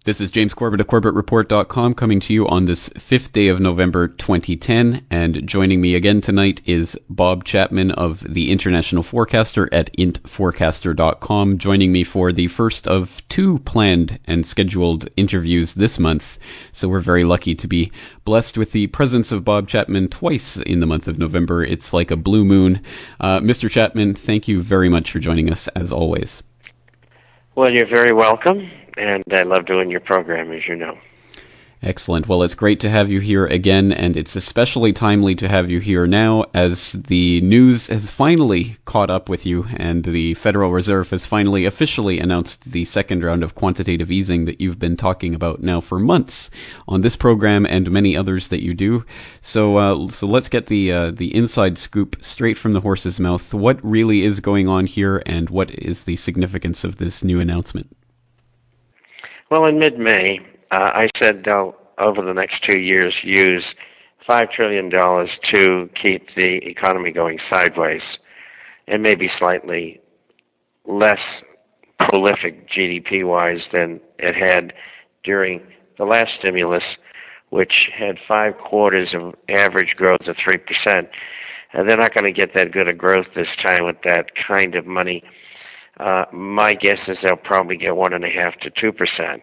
This is James Corbett of CorbettReport.com coming to you on this 5th day of November 2010, and joining me again tonight is Bob Chapman of the International Forecaster at intforecaster.com, joining me for the first of two planned and scheduled interviews this month. So we're very lucky to be blessed with the presence of Bob Chapman twice in the month of November. It's like a blue moon. Mr. Chapman, thank you very much for joining us, as always. Well, you're very welcome, and I love doing your program, as you know. Excellent. Well, it's great to have you here again, and it's especially timely to have you here now as the news has finally caught up with you, and the Federal Reserve has finally officially announced the second round of quantitative easing that you've been talking about now for months on this program and many others that you do. So let's get the inside scoop straight from the horse's mouth. What really is going on here, and what is the significance of this new announcement? Well, in mid-May, I said they'll, over the next 2 years, use $5 trillion to keep the economy going sideways and maybe slightly less prolific GDP-wise than it had during the last stimulus, which had 5 quarters of average growth of 3%. And they're not going to get that good a growth this time with that kind of money. My guess is they'll probably get 1.5% to 2%.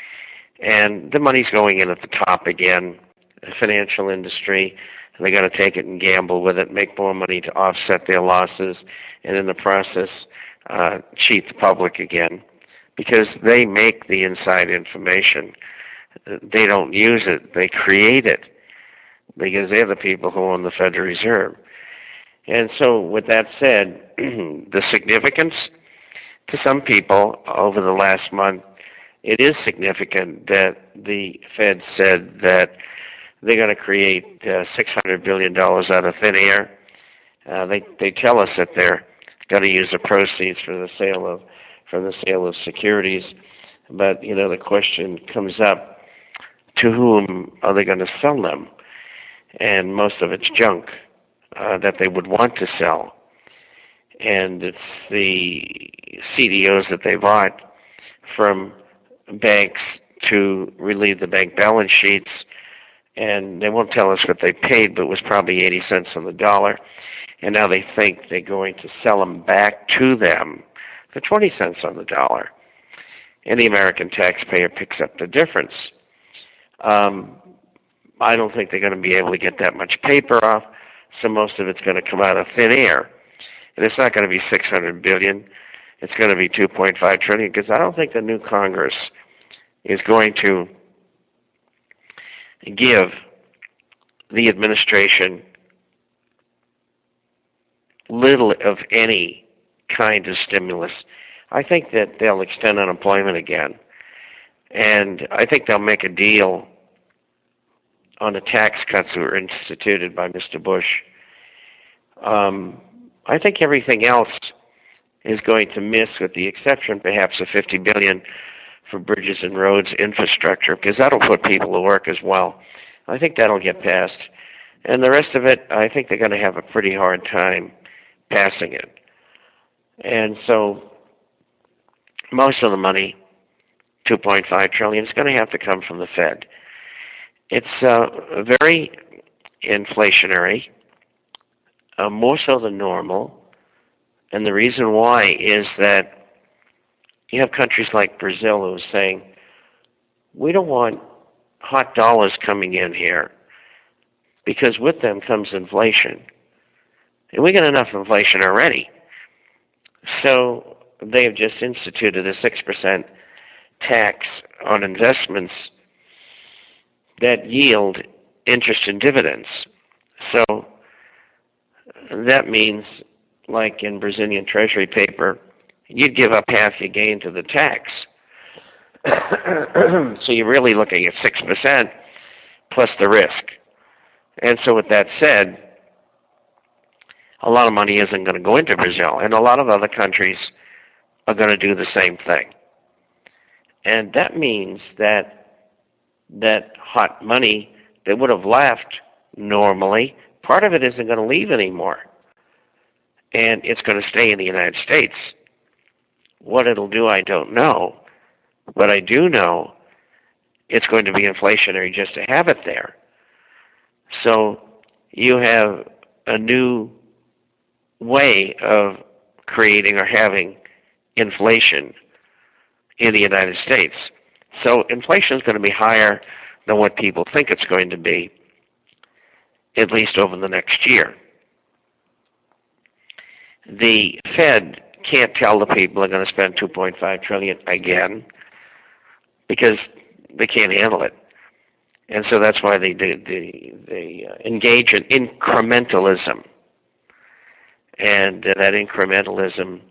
And the money's going in at the top again, the financial industry, and they're going to take it and gamble with it, make more money to offset their losses, and in the process, cheat the public again, because they make the inside information. They don't use it, they create it, because they're the people who own the Federal Reserve. And so, with that said, the significance to some people over the last month, it is significant that the Fed said that they're going to create $600 billion out of thin air. They tell us that they're going to use the proceeds from the sale of securities, but the question comes up: to whom are they going to sell them? And most of it's junk that they would want to sell, and it's the CDOs that they bought from banks to relieve the bank balance sheets, and they won't tell us what they paid, but it was probably 80 cents on the dollar, and now they think they're going to sell them back to them for 20 cents on the dollar, and the American taxpayer picks up the difference. I don't think they're going to be able to get that much paper off, so most of it's going to come out of thin air, and it's not going to be $600 billion. It's going to be $2.5 trillion, because I don't think the new Congress is going to give the administration little of any kind of stimulus. I think that they'll extend unemployment again, and I think they'll make a deal on the tax cuts that were instituted by Mr. Bush. I think everything else is going to miss, with the exception perhaps of $50 billion for bridges and roads infrastructure, because that'll put people to work as well. I think that'll get passed. And the rest of it, I think they're going to have a pretty hard time passing it. And so most of the money, $2.5 trillion, is going to have to come from the Fed. It's very inflationary, more so than normal. And the reason why is that you have countries like Brazil who are saying, we don't want hot dollars coming in here, because with them comes inflation. And we got enough inflation already. So they have just instituted a 6% tax on investments that yield interest and dividends. So that means, like in Brazilian Treasury paper, you'd give up half your gain to the tax. So you're really looking at 6% plus the risk. And so with that said, a lot of money isn't going to go into Brazil, and a lot of other countries are going to do the same thing. And that means that that hot money that would have left normally, part of it isn't going to leave anymore. And it's going to stay in the United States. What it'll do, I don't know. But I do know it's going to be inflationary just to have it there. So you have a new way of creating or having inflation in the United States. So inflation is going to be higher than what people think it's going to be, at least over the next year. The Fed can't tell the people they're going to spend $2.5 trillion again because they can't handle it. And so that's why they engage in incrementalism. And that incrementalism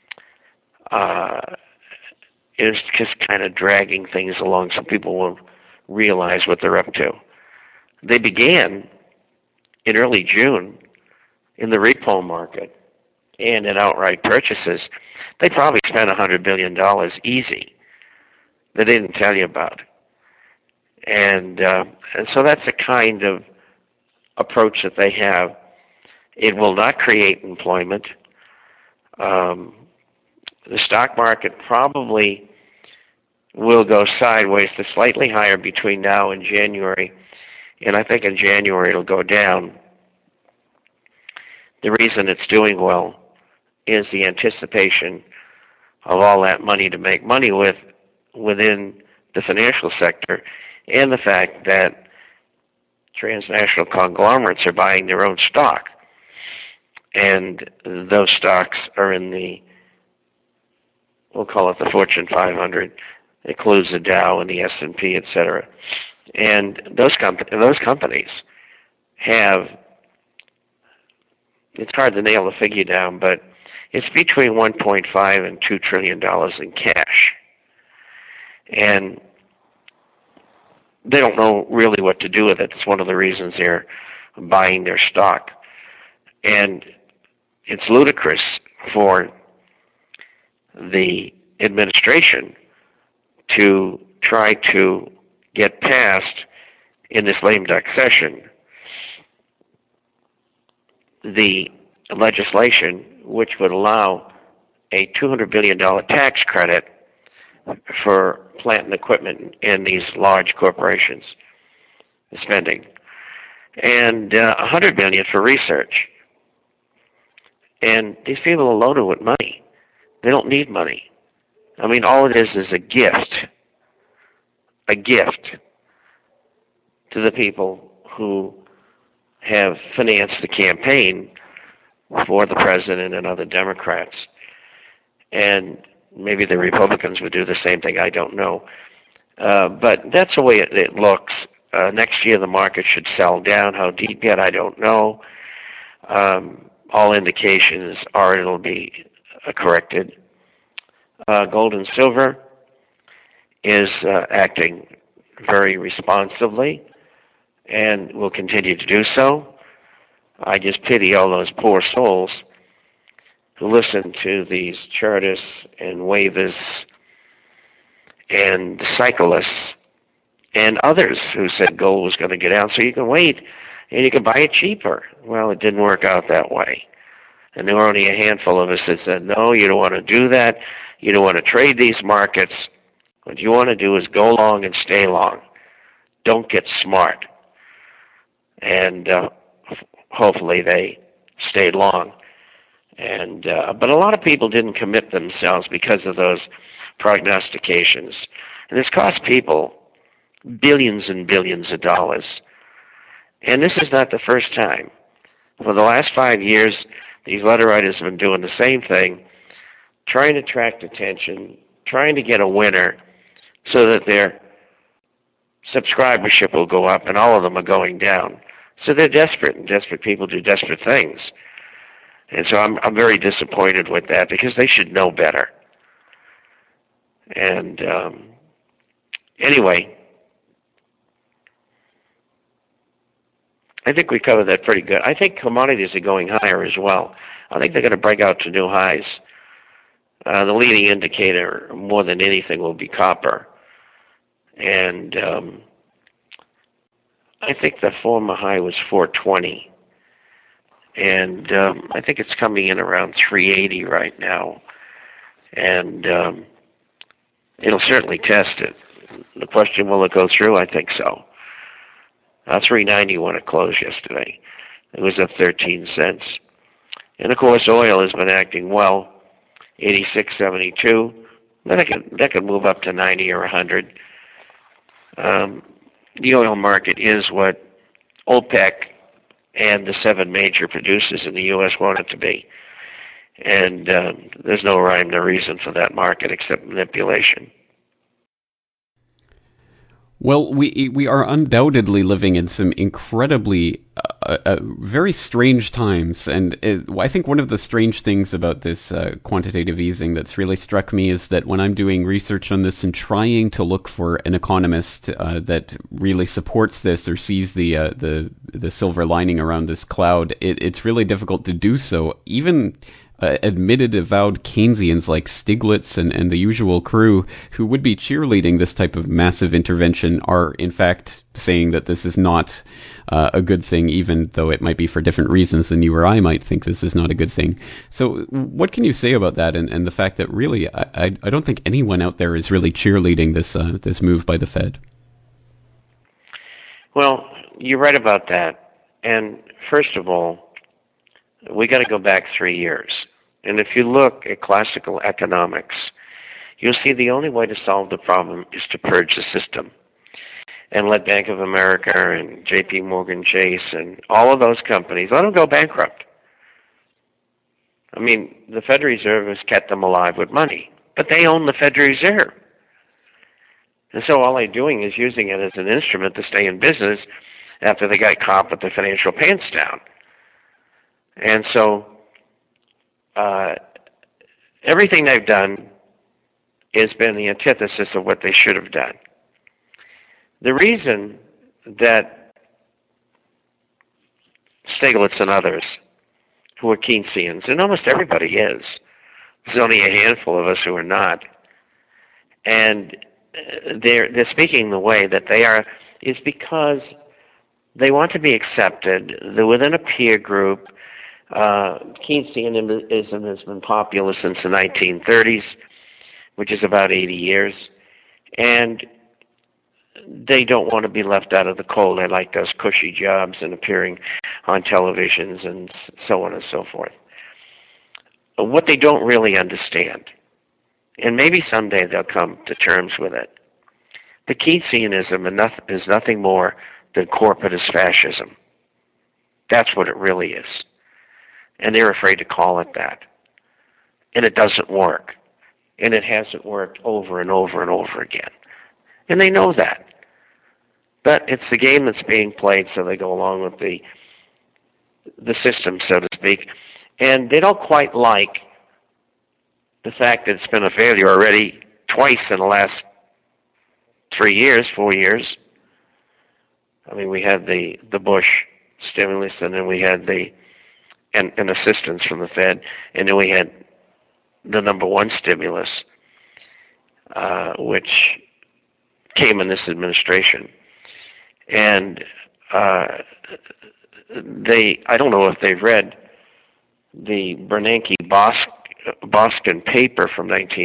is just kind of dragging things along so people will realize what they're up to. They began in early June in the repo market and in outright purchases. They probably spent $100 billion easy. They didn't tell you about. And so that's the kind of approach that they have. It will not create employment. The stock market probably will go sideways to slightly higher between now and January, and I think in January it'll go down. The reason it's doing well is the anticipation of all that money to make money with within the financial sector, and the fact that transnational conglomerates are buying their own stock. And those stocks are in the, we'll call it the Fortune 500, it includes the Dow and the S&P, et cetera. And those companies have, it's hard to nail the figure down, but it's between $1.5 and $2 trillion in cash. And they don't know really what to do with it. It's one of the reasons they're buying their stock. And it's ludicrous for the administration to try to get passed in this lame duck session the legislation which would allow a $200 billion tax credit for plant and equipment in these large corporations spending, and $100 billion for research. And these people are loaded with money. They don't need money. I mean, all it is a gift to the people who have financed the campaign for the president and other Democrats. And maybe the Republicans would do the same thing, I don't know. But that's the way it looks. Next year the market should sell down. How deep yet, I don't know. All indications are it'll be corrected. Gold and silver is acting very responsibly and will continue to do so. I just pity all those poor souls who listen to these chartists and waivers and cyclists and others who said gold was going to get down so you can wait and you can buy it cheaper. Well, it didn't work out that way. And there were only a handful of us that said, no, you don't want to do that. You don't want to trade these markets. What you want to do is go long and stay long. Don't get smart. And hopefully they stayed long. And but a lot of people didn't commit themselves because of those prognostications. And this cost people billions and billions of dollars. And this is not the first time. For the last 5 years, these letter writers have been doing the same thing, trying to attract attention, trying to get a winner so that their subscribership will go up, and all of them are going down. So they're desperate, and desperate people do desperate things. And so I'm very disappointed with that because they should know better. And anyway, I think we covered that pretty good. I think commodities are going higher as well. I think they're going to break out to new highs. The leading indicator, more than anything, will be copper. And I think the former high was 420. And I think it's coming in around 380 right now. And it'll certainly test it. the question, will it go through? I think so. 390 when it closed yesterday. It was up 13 cents. And of course, oil has been acting well, 86.72. That could move up to 90 or 100. The oil market is what OPEC and the 7 major producers in the U.S. want it to be. And there's no rhyme or reason for that market except manipulation. Well, we are undoubtedly living in some incredibly, very strange times, and I think one of the strange things about this quantitative easing that's really struck me is that when I'm doing research on this and trying to look for an economist that really supports this or sees the silver lining around this cloud, it's really difficult to do so. Even admitted, avowed Keynesians like Stiglitz and the usual crew who would be cheerleading this type of massive intervention are in fact saying that this is not a good thing, even though it might be for different reasons than you or I might think this is not a good thing. So what can you say about that and the fact that really I don't think anyone out there is really cheerleading this move by the Fed? Well, you're right about that. And first of all, we got to go back 3 years. And if you look at classical economics, you'll see the only way to solve the problem is to purge the system and let Bank of America and J.P. Morgan Chase and all of those companies, let them go bankrupt. I mean, the Federal Reserve has kept them alive with money, but they own the Federal Reserve. And so all they're doing is using it as an instrument to stay in business after they got caught with the financial pants down. And so everything they've done has been the antithesis of what they should have done. The reason that Stiglitz and others who are Keynesians, and almost everybody is, there's only a handful of us who are not, and they're speaking the way that they are, is because they want to be accepted. They're within a peer group. Keynesianism has been popular since the 1930s, which is about 80 years, and they don't want to be left out of the cold. They like those cushy jobs and appearing on televisions and so on and so forth. What they don't really understand, and maybe someday they'll come to terms with it, the Keynesianism is nothing more than corporatist fascism. That's what it really is. And they're afraid to call it that. And it doesn't work. And it hasn't worked over and over and over again. And they know that. But it's the game that's being played, so they go along with the system, so to speak. And they don't quite like the fact that it's been a failure already twice in the last 4 years. I mean, we had the Bush stimulus, and then we had an assistance from the Fed, and then we had the number one stimulus, which came in this administration. And I don't know if they've read the Bernanke-Boskin paper from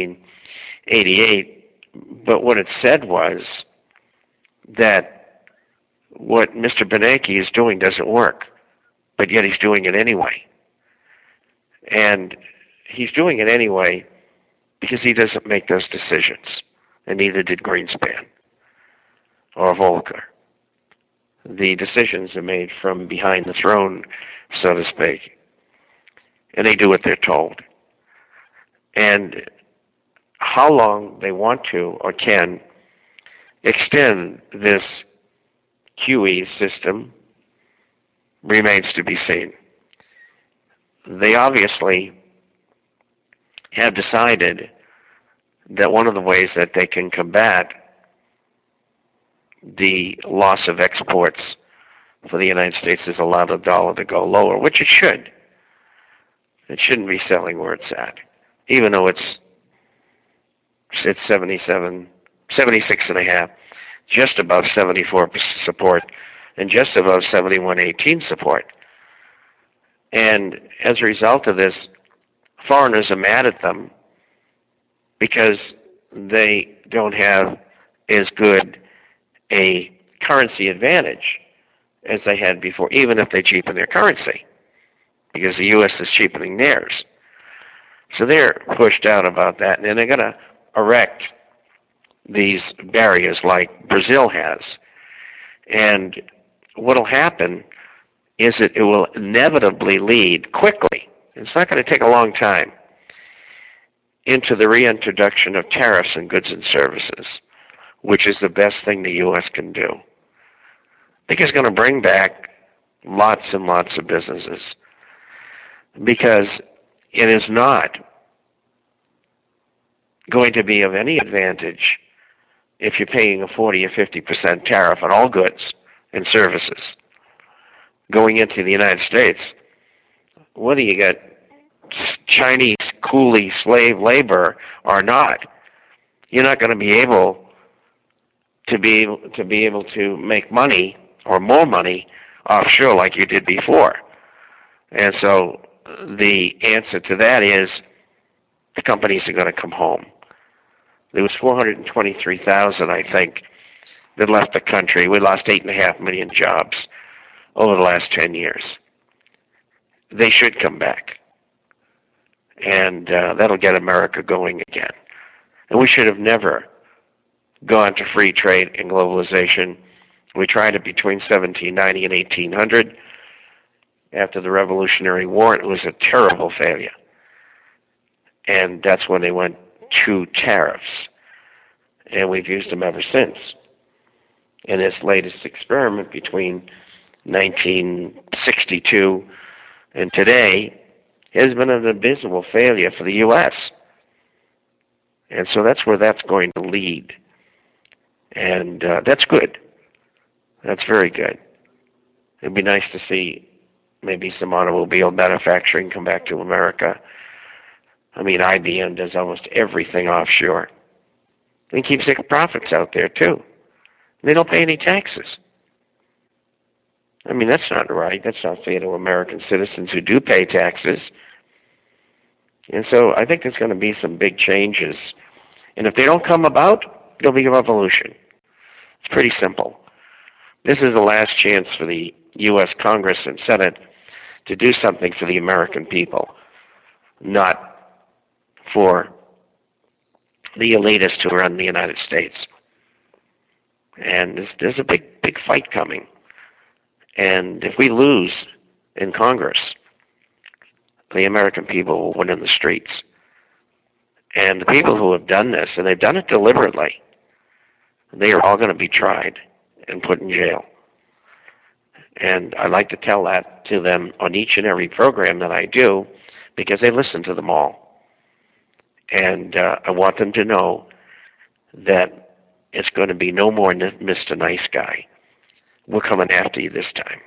1988, but what it said was that what Mr. Bernanke is doing doesn't work, but yet he's doing it anyway. And he's doing it anyway because he doesn't make those decisions, and neither did Greenspan or Volcker. The decisions are made from behind the throne, so to speak, and they do what they're told. And how long they want to or can extend this QE system remains to be seen. They obviously have decided that one of the ways that they can combat the loss of exports for the United States is allow the dollar to go lower, which it should. It shouldn't be selling where it's at, even though it's 76.5, just above 74 support, and just above 71.18 support. And as a result of this, foreigners are mad at them because they don't have as good a currency advantage as they had before, even if they cheapen their currency, because the U.S. is cheapening theirs. So they're pushed out about that, and they're going to erect these barriers like Brazil has. And what will happen is that it will inevitably lead quickly, it's not going to take a long time, into the reintroduction of tariffs on goods and services, which is the best thing the U.S. can do. I think it's going to bring back lots and lots of businesses, because it is not going to be of any advantage if you're paying a 40 or 50% tariff on all goods and services going into the United States. Whether you get Chinese coolie slave labor or not, you're not going to be able to make money or more money offshore like you did before. And so the answer to that is the companies are going to come home. There was 423,000, I think, that left the country. We lost 8.5 million jobs over the last 10 years. They should come back. And that'll get America going again. And we should have never gone to free trade and globalization. We tried it between 1790 and 1800 after the Revolutionary War. It was a terrible failure. And that's when they went to tariffs. And we've used them ever since. And this latest experiment between 1962 and today has been an abysmal failure for the U.S. And so that's where that's going to lead. And that's good. That's very good. It'd be nice to see maybe some automobile manufacturing come back to America. I mean, IBM does almost everything offshore. And keeps their profits out there, too. They don't pay any taxes. I mean, that's not right. That's not fair to American citizens who do pay taxes. And so I think there's going to be some big changes. And if they don't come about, there'll be a revolution. It's pretty simple. This is the last chance for the U.S. Congress and Senate to do something for the American people, not for the elitists who run the United States. And there's a big fight coming. And if we lose in Congress, the American people will win in the streets. And the people who have done this, and they've done it deliberately, they are all going to be tried and put in jail. And I like to tell that to them on each and every program that I do, because they listen to them all. And I want them to know that it's going to be no more Mr. Nice Guy. We're coming after you this time.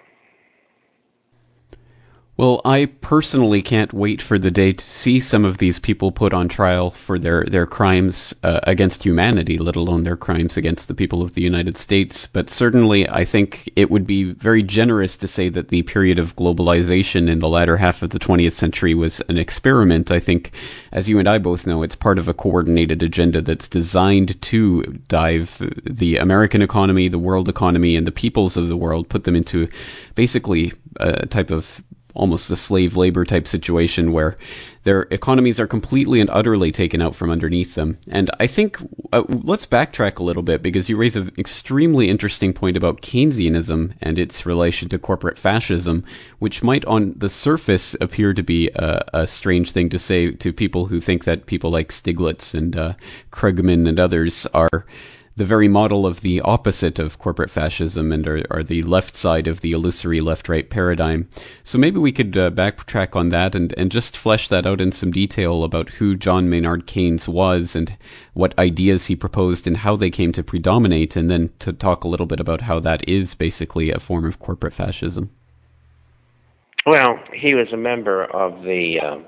Well, I personally can't wait for the day to see some of these people put on trial for their crimes against humanity, let alone their crimes against the people of the United States. But certainly, I think it would be very generous to say that the period of globalization in the latter half of the 20th century was an experiment. I think, as you and I both know, it's part of a coordinated agenda that's designed to dive the American economy, the world economy, and the peoples of the world, put them into basically a type of almost a slave labor type situation where their economies are completely and utterly taken out from underneath them. And I think let's backtrack a little bit, because you raise an extremely interesting point about Keynesianism and its relation to corporate fascism, which might on the surface appear to be a strange thing to say to people who think that people like Stiglitz and Krugman and others are the very model of the opposite of corporate fascism and are the left side of the illusory left-right paradigm. So maybe we could backtrack on that and just flesh that out in some detail about who John Maynard Keynes was and what ideas he proposed and how they came to predominate, and then to talk a little bit about how that is basically a form of corporate fascism. Well, he was a member of the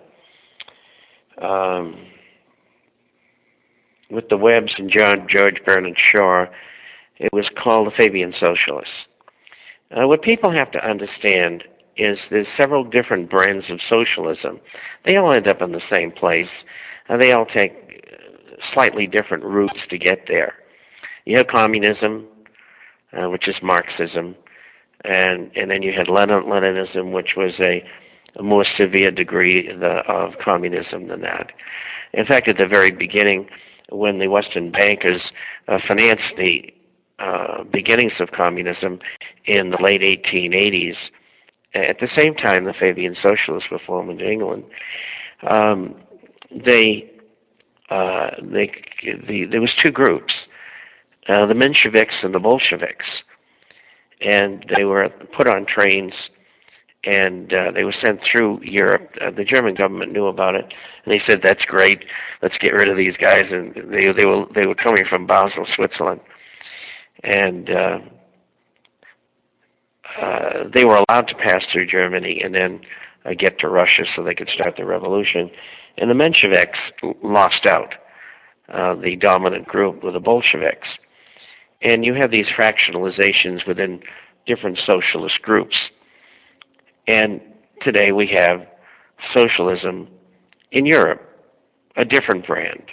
with the Webbs and George Bernard Shaw, it was called the Fabian Socialists. What people have to understand is there's several different brands of socialism. They all end up in the same place, and they all take slightly different routes to get there. You have communism, which is Marxism, and then you had Leninism, which was a more severe degree of communism than that. In fact, at the very beginning, when the Western bankers financed the beginnings of communism in the late 1880s, at the same time the Fabian Socialists were formed in England, there was two groups, the Mensheviks and the Bolsheviks, and they were put on trains and they were sent through Europe. The German government knew about it, and they said, "That's great. Let's get rid of these guys." And they were coming from Basel, Switzerland, and they were allowed to pass through Germany and then get to Russia so they could start the revolution. And the Mensheviks lost out. The dominant group were the Bolsheviks, and you have these fractionalizations within different socialist groups. And today we have socialism in Europe, a different brand.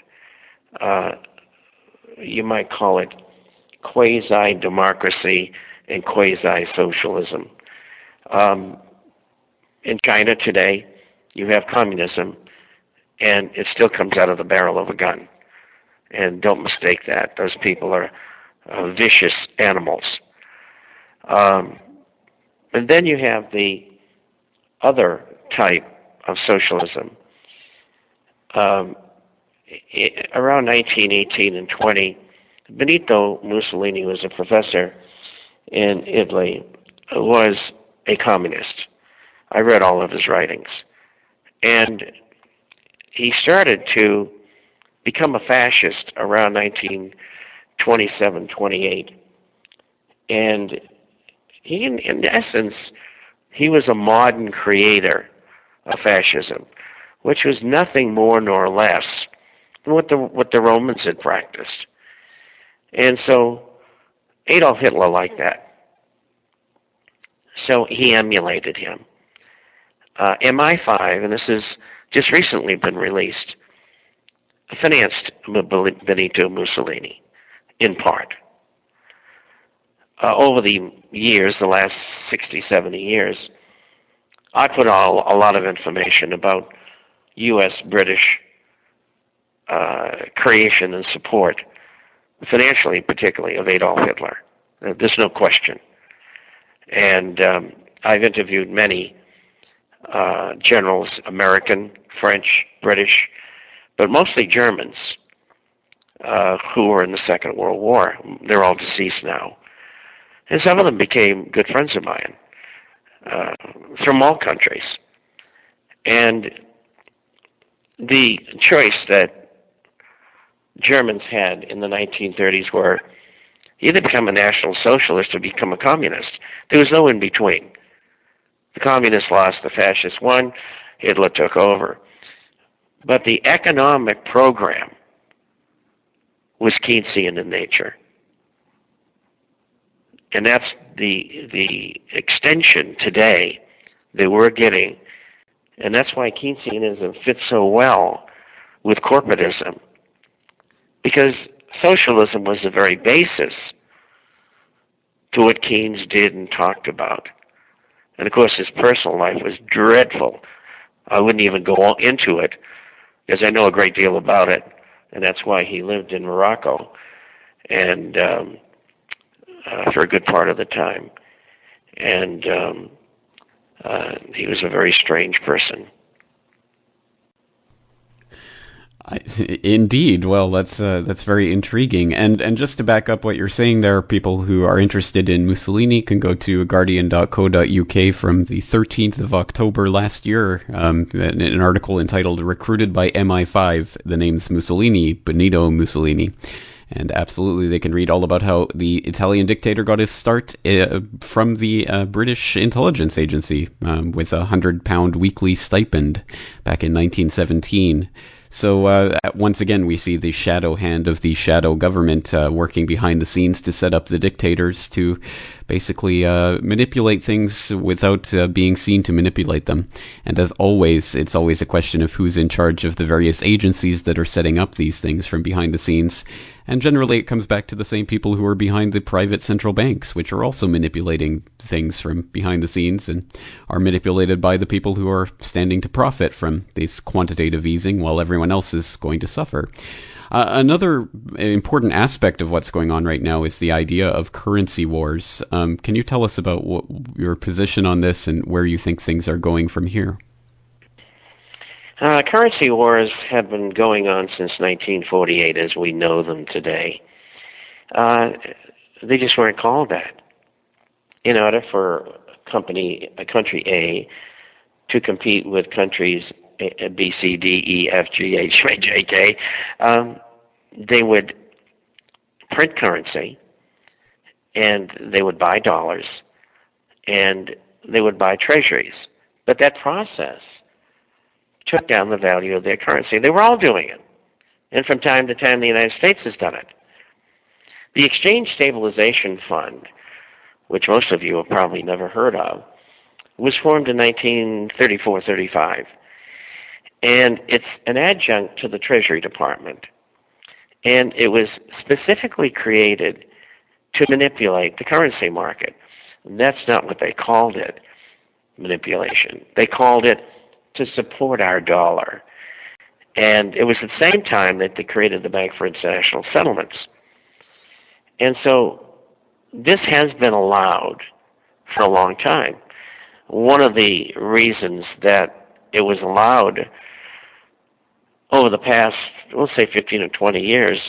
You might call it quasi-democracy and quasi-socialism. In China today, you have communism, and it still comes out of the barrel of a gun. And don't mistake that. Those people are vicious animals. And then you have the other type of socialism. Around 1918 and 20, Benito Mussolini was a professor in Italy, was a communist. I read all of his writings. And he started to become a fascist around 1927, 28. And he, in essence, he was a modern creator of fascism, which was nothing more nor less than what the Romans had practiced. And so Adolf Hitler liked that. So he emulated him. MI5, and this has just recently been released, financed Benito Mussolini, in part. Over the years, the last 60, 70 years, I put a lot of information about U.S.-British creation and support, financially particularly, of Adolf Hitler. There's no question. And I've interviewed many generals, American, French, British, but mostly Germans, who were in the Second World War. They're all deceased now. And some of them became good friends of mine from all countries. And the choice that Germans had in the 1930s were either become a National Socialist or become a communist. There was no in between. The communists lost, the fascists won, Hitler took over. But the economic program was Keynesian in nature. And that's the extension today that we're getting. And that's why Keynesianism fits so well with corporatism. Because socialism was the very basis to what Keynes did and talked about. And of course, his personal life was dreadful. I wouldn't even go into it, because I know a great deal about it, and that's why he lived in Morocco, and for a good part of the time. And he was a very strange person. Indeed. Well, that's very intriguing. And just to back up what you're saying there, people who are interested in Mussolini can go to guardian.co.uk from the 13th of October last year, an article entitled "Recruited by MI5, the name's Mussolini, Benito Mussolini." And absolutely, they can read all about how the Italian dictator got his start from the British intelligence agency with a £100 weekly stipend back in 1917. So once again, we see the shadow hand of the shadow government working behind the scenes to set up the dictators to basically manipulate things without being seen to manipulate them. And as always, it's always a question of who's in charge of the various agencies that are setting up these things from behind the scenes. And generally, it comes back to the same people who are behind the private central banks, which are also manipulating things from behind the scenes and are manipulated by the people who are standing to profit from this quantitative easing while everyone else is going to suffer. Another important aspect of what's going on right now is the idea of currency wars. Can you tell us about your position on this and where you think things are going from here? Currency wars have been going on since 1948 as we know them today. They just weren't called that. In order for country A to compete with countries B, C, D, E, F, G, H, I, J, K, they would print currency, and they would buy dollars, and they would buy treasuries. But that process took down the value of their currency. They were all doing it. And from time to time, the United States has done it. The Exchange Stabilization Fund, which most of you have probably never heard of, was formed in 1934-35. And it's an adjunct to the Treasury Department. And it was specifically created to manipulate the currency market. That's not what they called it, manipulation. They called it to support our dollar. And it was at the same time that they created the Bank for International Settlements. And so this has been allowed for a long time. One of the reasons that it was allowed over the past, we'll say 15 or 20 years,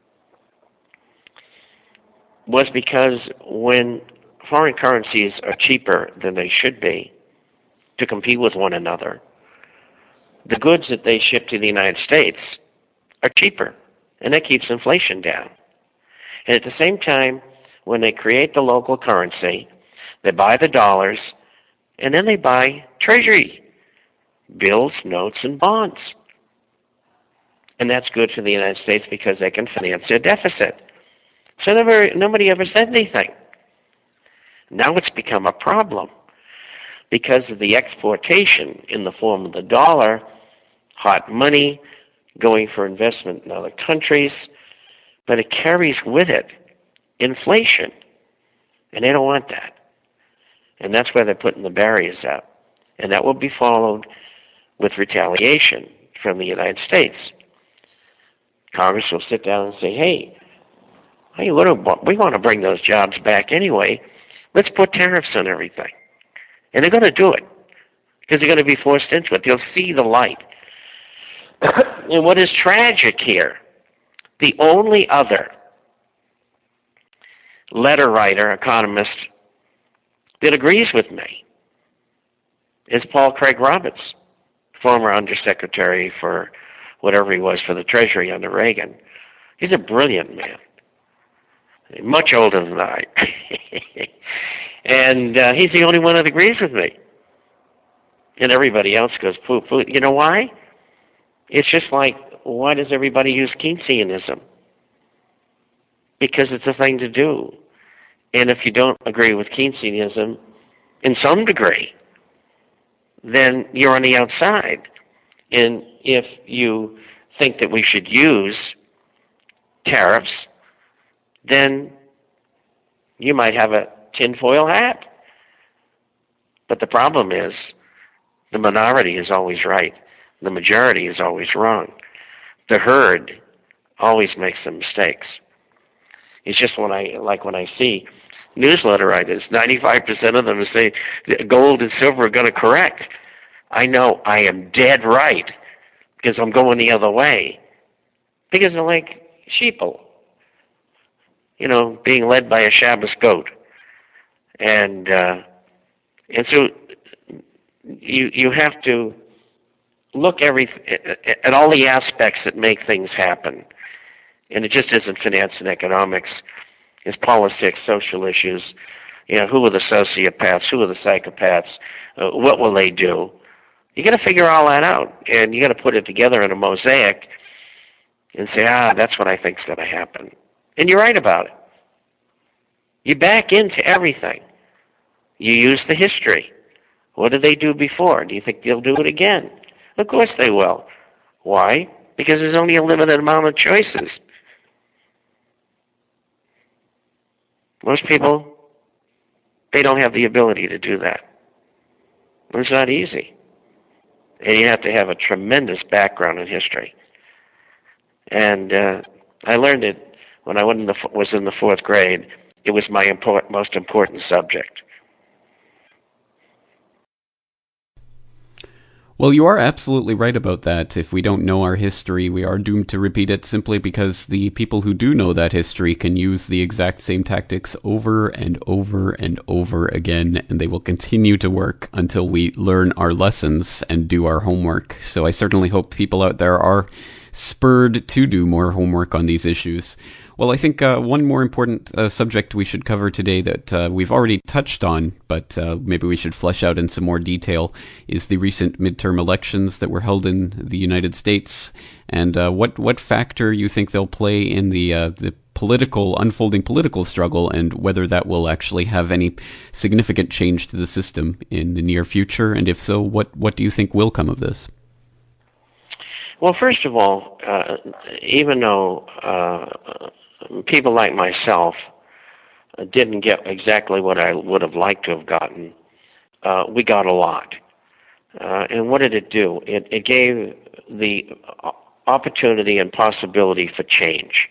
was because when foreign currencies are cheaper than they should be to compete with one another, the goods that they ship to the United States are cheaper, and that keeps inflation down. And at the same time, when they create the local currency, they buy the dollars, and then they buy treasury bills, notes, and bonds. And that's good for the United States because they can finance their deficit. So nobody ever said anything. Now it's become a problem because of the exportation in the form of the dollar, hot money, going for investment in other countries, but it carries with it inflation. And they don't want that. And that's why they're putting the barriers up. And that will be followed with retaliation from the United States. Congress will sit down and say, hey, we want to bring those jobs back anyway. Let's put tariffs on everything. And they're going to do it because they're going to be forced into it. They'll see the light. And what is tragic here, the only other letter writer, economist, that agrees with me is Paul Craig Roberts, former undersecretary for whatever he was for the Treasury under Reagan. He's a brilliant man, much older than I. And he's the only one that agrees with me. And everybody else goes, poo-poo. You know why? It's just like, why does everybody use Keynesianism? Because it's a thing to do. And if you don't agree with Keynesianism in some degree, then you're on the outside. And if you think that we should use tariffs, then you might have a tinfoil hat. But the problem is the minority is always right. The majority is always wrong. The herd always makes some mistakes. It's just when I see newsletter writers, 95% of them say gold and silver are going to correct. I know I am dead right because I'm going the other way. Because they're like sheeple, being led by a Shabbos goat. And so you have to look at all the aspects that make things happen. And it just isn't finance and economics. It's politics, social issues. Who are the sociopaths? Who are the psychopaths? What will they do? You got to figure all that out, and you got to put it together in a mosaic and say, that's what I think's going to happen. And you're right about it. You back into everything. You use the history. What did they do before? Do you think they'll do it again? Of course they will. Why? Because there's only a limited amount of choices. Most people, they don't have the ability to do that. It's not easy. And you have to have a tremendous background in history. And I learned it when I was in the fourth grade. It was my most important subject. Well, you are absolutely right about that. If we don't know our history, we are doomed to repeat it simply because the people who do know that history can use the exact same tactics over and over and over again, and they will continue to work until we learn our lessons and do our homework. So I certainly hope people out there are spurred to do more homework on these issues. Well, I think one more important subject we should cover today that we've already touched on, but maybe we should flesh out in some more detail, is the recent midterm elections that were held in the United States, and what factor you think they'll play in the unfolding political struggle, and whether that will actually have any significant change to the system in the near future, and if so, what do you think will come of this? Well, first of all, even though people like myself didn't get exactly what I would have liked to have gotten, we got a lot. And what did it do? It gave the opportunity and possibility for change.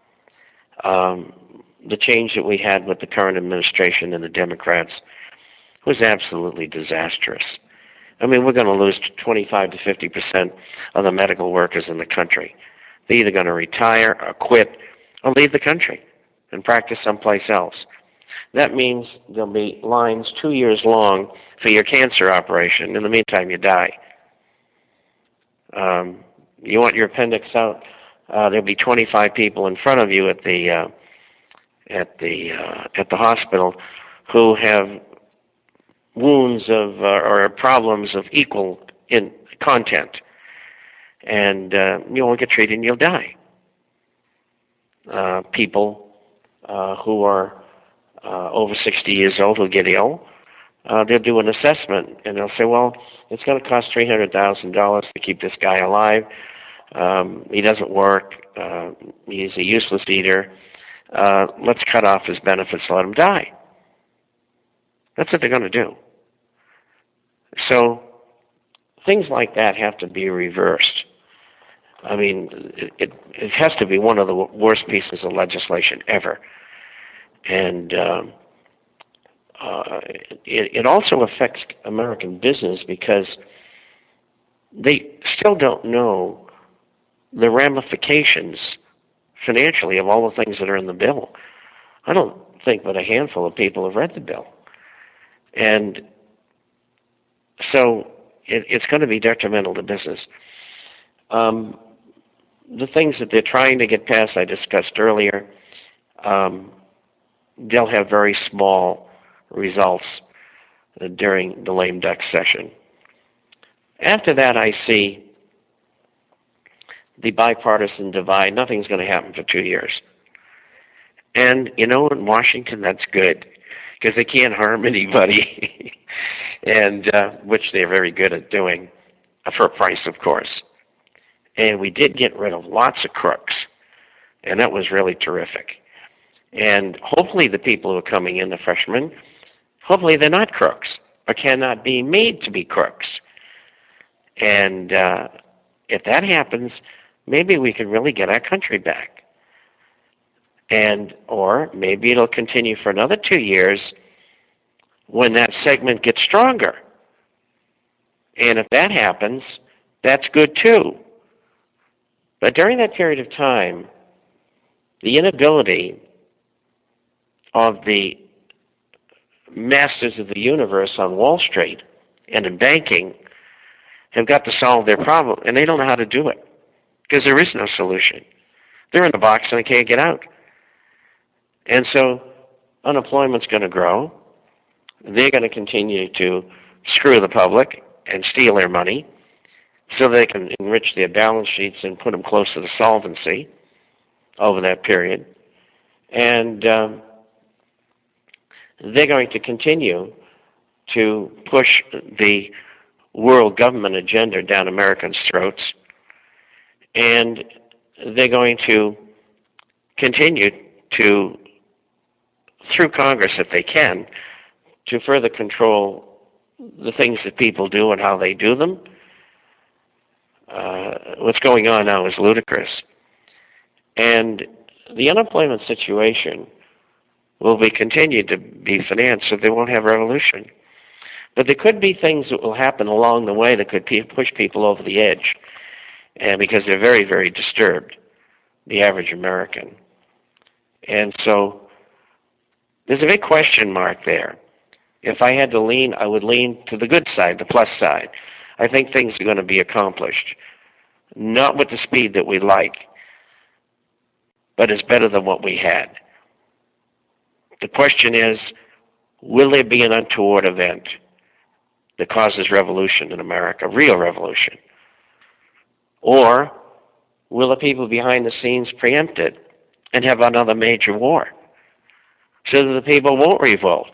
The change that we had with the current administration and the Democrats was absolutely disastrous. I mean, we're going to lose 25 to 50% of the medical workers in the country. They're either going to retire or quit or leave the country and practice someplace else. That means there'll be lines 2 years long for your cancer operation. In the meantime, you die. You want your appendix out? There'll be 25 people in front of you at the hospital who have wounds of or problems of equal in content, and you won't get treated and you'll die. People who are over 60 years old who get ill, they'll do an assessment and they'll say, well, it's going to cost $300,000 to keep this guy alive. He doesn't work. He's a useless eater. Let's cut off his benefits and let him die. That's what they're going to do. So things like that have to be reversed. I mean, it has to be one of the worst pieces of legislation ever. And it also affects American business because they still don't know the ramifications financially of all the things that are in the bill. I don't think but a handful of people have read the bill. And so it's going to be detrimental to business. The things that they're trying to get passed, I discussed earlier, they'll have very small results during the lame duck session. After that, I see the bipartisan divide. Nothing's going to happen for 2 years. And, you know, in Washington, that's good, because they can't harm anybody, and which they're very good at doing, for a price, of course. And we did get rid of lots of crooks, and that was really terrific. And hopefully the people who are coming in, the freshmen, hopefully they're not crooks or cannot be made to be crooks. And if that happens, maybe we can really get our country back. And or maybe it'll continue for another 2 years when that segment gets stronger. And if that happens, that's good too. But during that period of time, the inability of the masters of the universe on Wall Street and in banking have got to solve their problem, and they don't know how to do it because there is no solution. They're in the box and they can't get out. And so unemployment's going to grow. They're going to continue to screw the public and steal their money so they can enrich their balance sheets and put them closer to solvency over that period. And they're going to continue to push the world government agenda down Americans' throats. And they're going to continue to through Congress if they can, to further control the things that people do and how they do them. What's going on now is ludicrous. And the unemployment situation will be continued to be financed, so they won't have revolution. But there could be things that will happen along the way that could push people over the edge, and because they're very, very disturbed, the average American. And so there's a big question mark there. If I had to lean, I would lean to the good side, the plus side. I think things are going to be accomplished, not with the speed that we like, but it's better than what we had. The question is, will there be an untoward event that causes revolution in America, real revolution? Or will the people behind the scenes preempt it and have another major war so that the people won't revolt?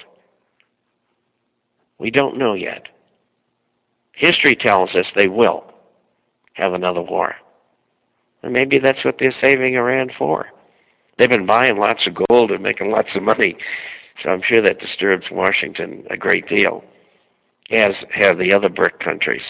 We don't know yet. History tells us they will have another war. And maybe that's what they're saving Iran for. They've been buying lots of gold and making lots of money, so I'm sure that disturbs Washington a great deal, as have the other BRIC countries.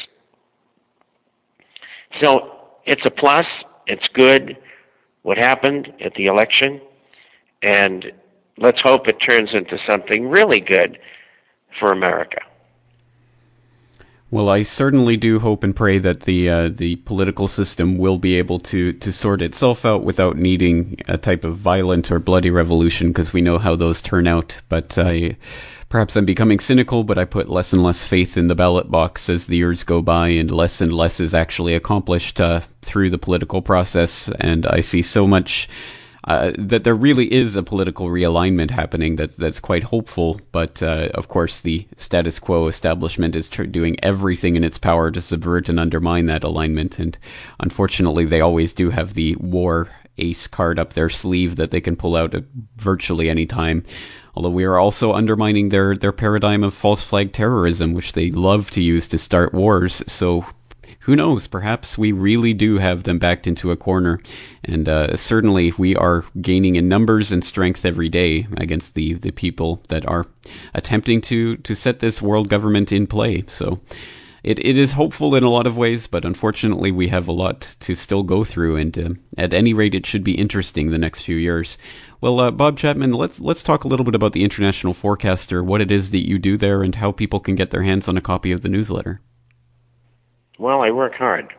So it's a plus, it's good, what happened at the election, and let's hope it turns into something really good for America. Well, I certainly do hope and pray that the political system will be able to sort itself out without needing a type of violent or bloody revolution, because we know how those turn out. But perhaps I'm becoming cynical, but I put less and less faith in the ballot box as the years go by, and less is actually accomplished through the political process. And I see so much that there really is a political realignment happening that's quite hopeful, but of course the status quo establishment is doing everything in its power to subvert and undermine that alignment, and unfortunately they always do have the war ace card up their sleeve that they can pull out at virtually any time. Although we are also undermining their paradigm of false flag terrorism, which they love to use to start wars, so who knows, perhaps we really do have them backed into a corner. And certainly we are gaining in numbers and strength every day against the people that are attempting to set this world government in play. So it is hopeful in a lot of ways, but unfortunately we have a lot to still go through. And at any rate, it should be interesting the next few years. Well, Bob Chapman, let's talk a little bit about the International Forecaster, what it is that you do there, and how people can get their hands on a copy of the newsletter. Well, I work hard.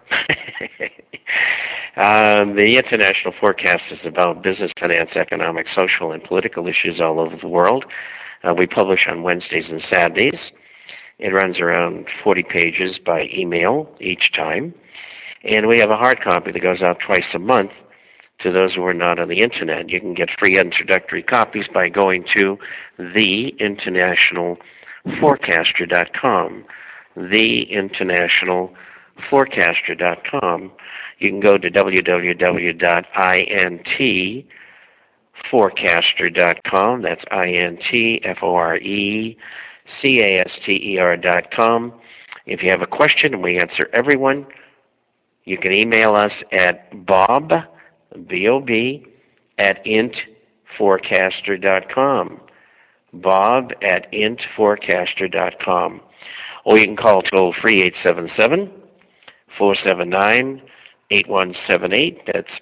The International Forecast is about business, finance, economic, social, and political issues all over the world. We publish on Wednesdays and Saturdays. It runs around 40 pages by email each time. And we have a hard copy that goes out twice a month to those who are not on the Internet. You can get free introductory copies by going to theinternationalforecaster.com. theinternationalforecaster.com. You can go to www.intforecaster.com. That's intforecaster.com. If you have a question, and we answer everyone, you can email us at bob, B-O-B, at intforecaster.com. Bob at intforecaster.com. Or you can call toll-free 877-479-8178. That's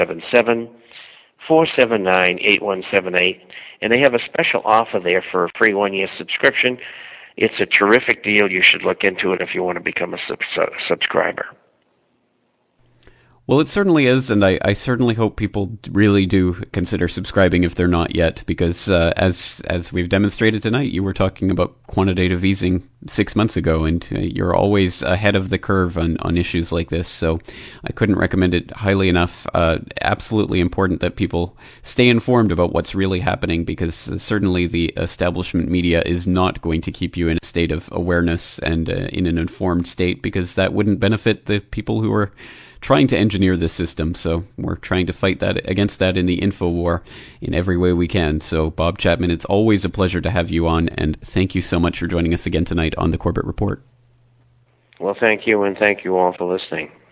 877-479-8178. And they have a special offer there for a free one-year subscription. It's a terrific deal. You should look into it if you want to become a subscriber. Well, it certainly is, and I certainly hope people really do consider subscribing if they're not yet, because as we've demonstrated tonight, you were talking about quantitative easing 6 months ago, and you're always ahead of the curve on issues like this, so I couldn't recommend it highly enough. Absolutely important that people stay informed about what's really happening, because certainly the establishment media is not going to keep you in a state of awareness and in an informed state, because that wouldn't benefit the people who are trying to engineer this system. So we're trying to fight that against that in the info war in every way we can. So Bob Chapman, it's always a pleasure to have you on, and thank you so much for joining us again tonight on the Corbett Report. Well, thank you, and thank you all for listening.